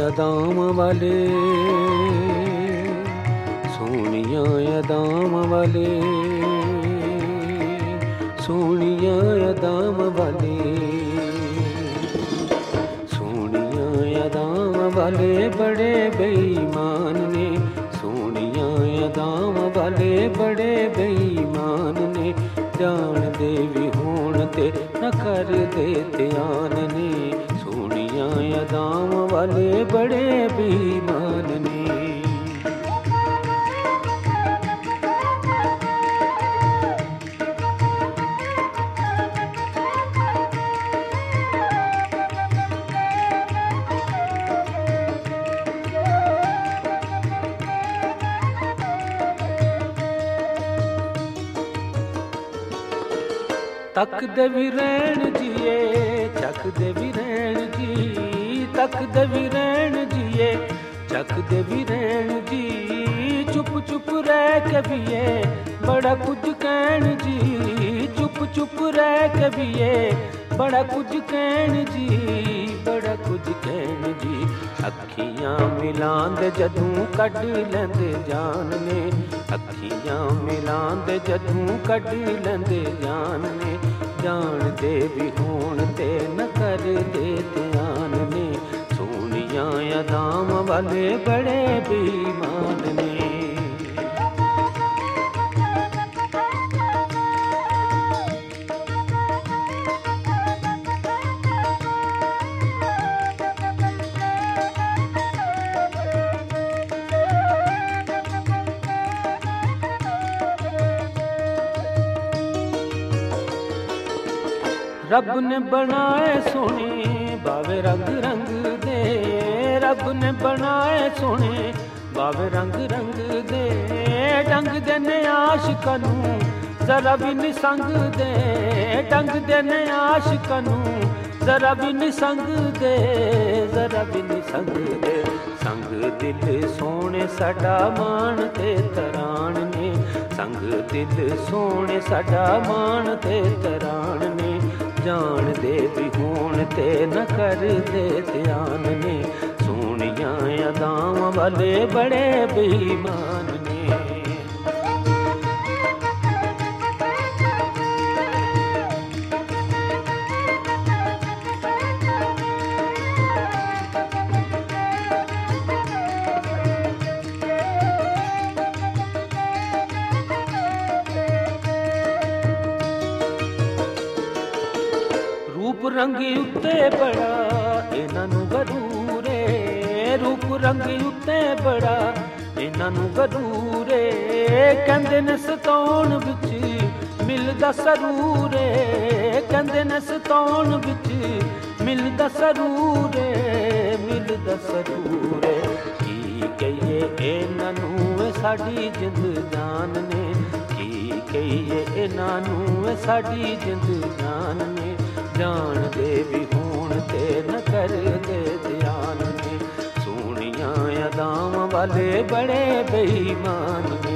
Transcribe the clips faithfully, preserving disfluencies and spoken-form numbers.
अदाम वाले, सोनिया अदाम वाले, सोनिया अदाम वाले, सोनिया अदाम वाले बड़े बेईमान ने, सोनिया अदाम वाले बड़े बेईमान ने, जान दे भी होण ते न कर दे ध्यान ने, सोनिया अदाम वाले बड़े बेईमान ने। तक दे भी रैन जिए, चक दे भी रैन जी, तक दे भी रैन जिए, चक दे भी रैन जी, चुप चुप रह के भी ये बड़ा कुछ कहन जी, चुप चुप रह के भी ये बड़ा कुछ कहन जी, बड़ा कुछ कहन जी। अखियां मिलांदे जदूं कढ लैंदे जान ने, अखियां मिलांदे जदूं कढ लैंदे जान ने, जान दे भी होण ते न कर दे ध्यान ने, सोनिया अदाम वाले बड़े बेईमान ने। रब ने बनाए सोने बावे रंग रंग दे, रब ने बनाए सोने बावे रंग रंग दे, डंग देने आशिकां नूं जरा भी नी संग दे, डंग देने आशिकां नूं जरा भी नी संग दे, जरा भी नी संग दे। संग दिल सोने साडा मान ते तरान ने, संग दिल सोने साडा मान ते तरान ने, जान दे भी होण ते न कर दे ध्यान ने, सोनिया अदाम वाले बड़े बेईमान ने। रूप रंगी उत्ते बड़ा इन्हां नूं गरूरे, रूप रंगी उत्ते बड़ा इन्हां नूं गरूरे, कहंदे ने सताउण विच मिलदा सरूरे, कहंदे ने सताउण विच मिलदा सरूरे, मिलदा सरूरे। की कहिए इन्हां नूं साडी जिंद जान ने, की कहिए इन्हां नूं साडी जिंद जान ने, जान दे भी होण ते न कर दे ध्यान ने, सोनिया अदाम वाले बड़े बेईमान ने।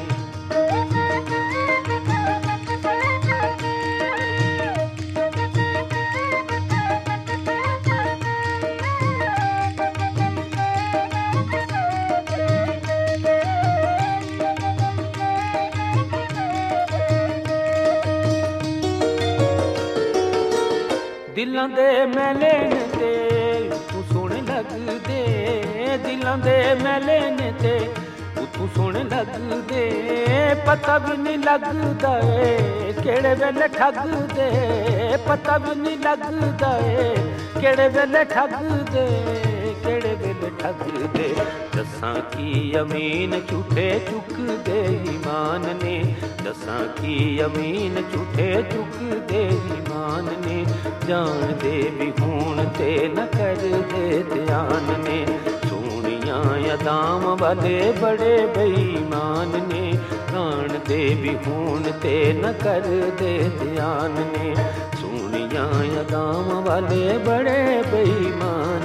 दिलां दे मैले ने ते तू सोहणे लगदे, दिलां दे मैले ने ते तू सोहणे लगदे, पता भी नहीं लगदा ए केड़े वेले ठगदे, पता भी नहीं लगदा ए केड़े वेले ठगदे, केड़े वेले ठगदे। दसां की अमीन झूठे चुकदे ईमान ने, दसां की अमीन झूठे चुकदे ईमान ने, जान दे भी होण ते न कर दे ध्यान ने, सोनिया अदाम वाले बड़े बेईमान ने, जान दे भी होण ते न कर दे ध्यान ने, सोनिया अदाम वाले बड़े बेईमान